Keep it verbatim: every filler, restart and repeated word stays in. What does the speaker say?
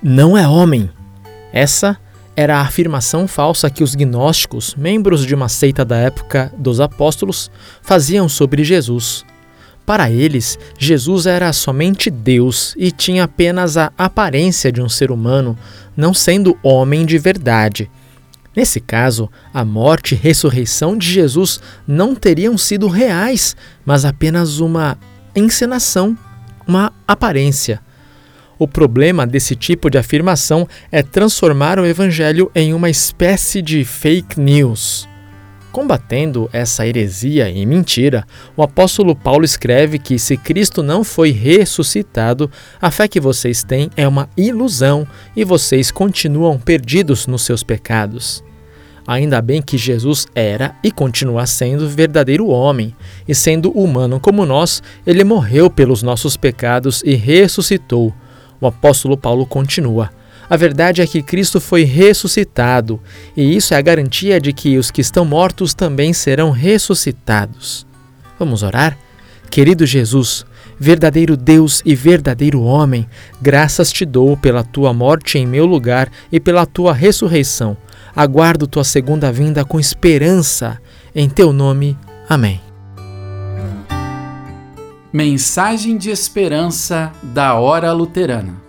não é homem. Essa era a afirmação falsa que os gnósticos, membros de uma seita da época dos apóstolos, faziam sobre Jesus. Para eles, Jesus era somente Deus e tinha apenas a aparência de um ser humano, não sendo homem de verdade. Nesse caso, a morte e ressurreição de Jesus não teriam sido reais, mas apenas uma encenação, uma aparência. O problema desse tipo de afirmação é transformar o evangelho em uma espécie de fake news. Combatendo essa heresia e mentira, o apóstolo Paulo escreve que se Cristo não foi ressuscitado, a fé que vocês têm é uma ilusão e vocês continuam perdidos nos seus pecados. Ainda bem que Jesus era e continua sendo verdadeiro homem, e sendo humano como nós, ele morreu pelos nossos pecados e ressuscitou. O apóstolo Paulo continua: a verdade é que Cristo foi ressuscitado, e isso é a garantia de que os que estão mortos também serão ressuscitados. Vamos orar? Querido Jesus, verdadeiro Deus e verdadeiro homem, graças te dou pela tua morte em meu lugar e pela tua ressurreição. Aguardo tua segunda vinda com esperança. Em teu nome. Amém. Mensagem de esperança da Hora Luterana.